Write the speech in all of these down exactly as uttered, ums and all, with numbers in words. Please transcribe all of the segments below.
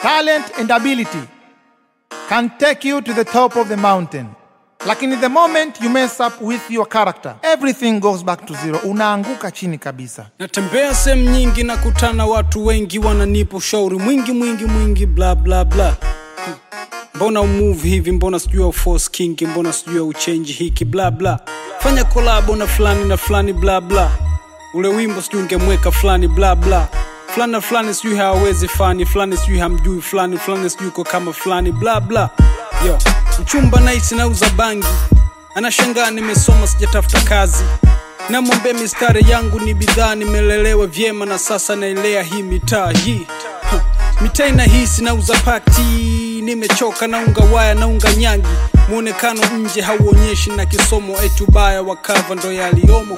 Talent and ability can take you to the top of the mountain. Lakini the moment you mess up with your character, everything goes back to zero. Unaanguka chini kabisa. Natembea sehemu nyingi na kutana watu wengi wananipa ushauri mwingi mwingi mwingi bla bla bla. Mbona umove hivi, mbona sijui au force king, mbona sijui au change hiki bla bla. Fanya collab na fulani na fulani bla bla. Ule wimbo sijui ungemweka fulani bla bla. Fulani na fulani sijui hawezi fani, fulani sijui hamjui fulani, fulani sijui uko kama fulani bla bla. Yo, mchumba nice nauza bangi, anashangaa nimesoma sijatafuta kazi. Namwambia mistari yangu ni bidhaa, nimelelewa vyema na sasa nailea hii mitaa hii. Mitaa inahisi nauza pakti, nimechoka naunga waya naunga nyangi. Muonekano nje hauonyeshi na kisomo etu baya wa cover ndo yaliomo.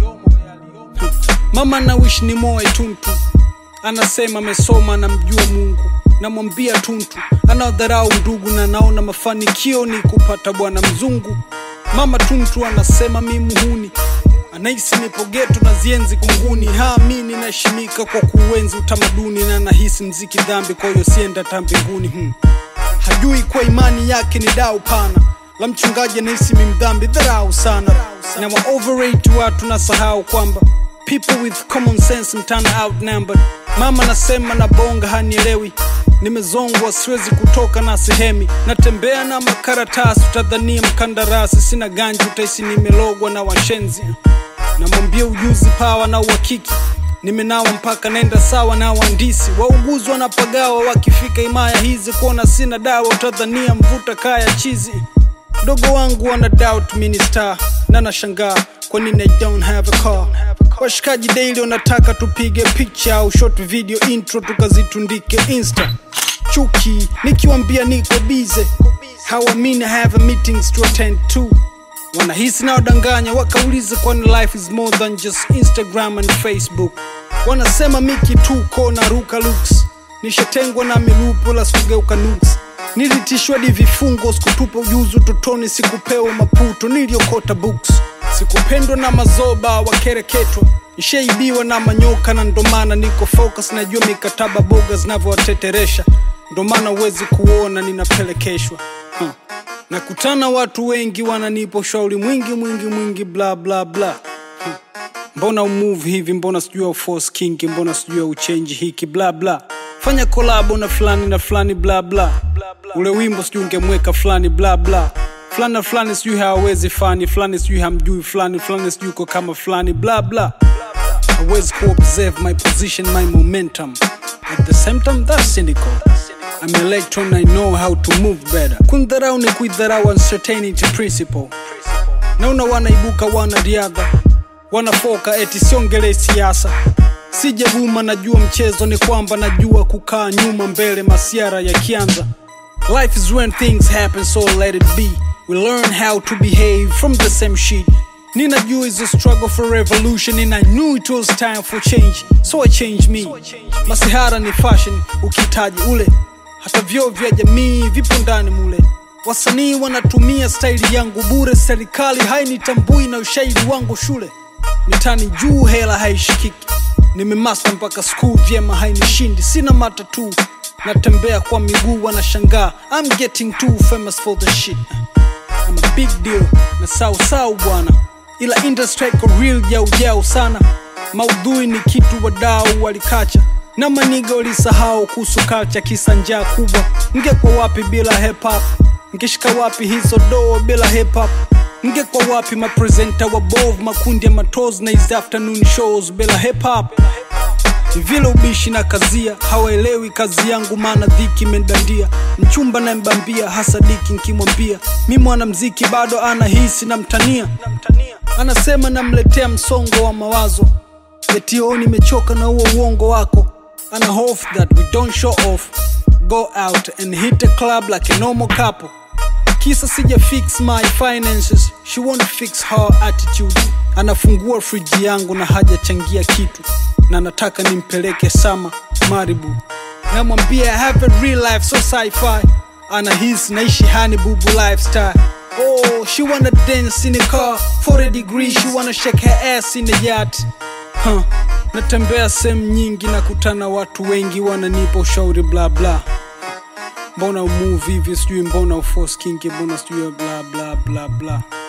Mama na wish ni moe tuntu, anasema mesoma na mjua Mungu. Namwambia tuntu, anaodharau ndugu na naona mafanikio ni kupata bwana mzungu. Mama tuntu anasema mimi muhuni, anahisi nipo ghetto na zienzi kunguni. Haamini naheshimika kwa kuenzi utamaduni, na nahisi mziki dhambi kwa hiyo sienda tambinguni. hmm. Hajui kwa imani yake ni dau pana la mchungaji, anahisi mimi mdhambi dharau sana. Na wa overrate watu na sahau kwamba people with common sense mtana outnumbered. Mama nasema na bonga hanielewi, nimezongwa siwezi kutoka na sehemi. Natembea na makaratasi utadhania mkandarasi, sina ganji utaisi nimelogwa na washenzi. Namwambia ujuzi pawa na uhakiki, nimenawa mpaka nenda sawa na waandisi. Wauguzi wanapagawa wakifika imaya hizi, kuona sina dawa utadhania mvuta kaya chizi. Dogo wangu wana doubt minister, na nashangaa kwa nini I don't have a car. Washikaji daily wanataka tupige picture au short video intro tukazitundike Insta. Chuki nikiwaambia niko busy, hawaamini I have a meetings to attend to. Wanahisi na wadanganya wakauliza kwani life is more than just Instagram and Facebook. Wanasema miki tuko na ruka looks, nishatengwa na milupo la sikugeuka nuks. Nilitishwa di vifungo, sikutupa ujuzu totoni, sikupewa maputo, niliokota books. Sikupendwa na mazoba wakereketwa, nishaibiwa na manyoka, na ndomana niko focus, najua mikataba boga zinavyowateteresha. Ndomana uwezi kuona ninapelekeshwa. huh. Nakutana watu wengi wananipa ushauri mwingi mwingi mwingi bla bla bla. huh. Mbona umove hivi, mbona sijui au force king, mbona sijui au change hiki bla bla. Fanya collab na fulani na fulani bla bla. Ule wimbo sijui ungemweka fulani bla bla. Fulani na fulani sijui hawezi fani, fulani sijui hamjui fulani, fulani sijui uko kama fulani bla bla. Always co-observe my position, my momentum. At the same time that's cynical. I'm electron, I know how to move better. Kundharau ni kuidharau uncertainty principle. Naona wanaibuka wana riadha, wanafoka eti siongele siasa. Sijavuma najua mchezo, ni kwamba najua kukaa nyuma mbele masiara ya kianza. Life is when things happen, so let it be. We learn how to behave from the same shit. Ninajua is a struggle for revolution, and I knew it was time for change, so I changed me. Masihara ni fashion, ukitaji ule. Hata vyo vya jamii vipo ndani mule. Wasanii wanatumia style yangu bure, serikali hainitambui na ushairi wangu shule. Mitani juu hela haishikiki, nimemaster mpaka school vyema hainishindi. Sina matatu, natembea kwa miguu wanashangaa, I'm getting too famous for the shit. I'm a big deal, na sau sau bwana, ila industry ko real jau jau sana. Maudhui ni kitu wadau walikacha, na maniga walisahau kuhusu culture kisa njaa kubwa. Ngekwa wapi bila hip hop, ngeshika wapi hizo doo bila hip hop. Ngekwa wapi mapresenter wabove, makundi ya matozi na hizi afternoon shows bila hip hop. Vile ubishi na kazia, hawaelewi kazi yangu maana dhiki mendandia. Mchumba na mbambia, hasadiki nkimwambia mimi mwanamuziki bado anahisi na mtania. Anasema namletea msongo wa mawazo, eti oh nimechoka na huo uongo wako. Ana hope that we don't show off, go out and hit a club like a normal couple. Kisa sija fix my finances, she won't fix her attitude. Anafungua friji yangu na haja changia kitu, na nataka nimpeleke sama Maribu. Namwambia I have a real life so sci-fi, anahisi naishi hani bubu lifestyle. Oh, she wanna dance in a car forty degrees, she wanna shake her ass in the yacht. huh. Natembea sehemu nyingi na kutana watu wengi wananipa ushauri bla bla. mbona umove hivi, sijui mbona uforce kingi, mbona sijui bla bla bla bla.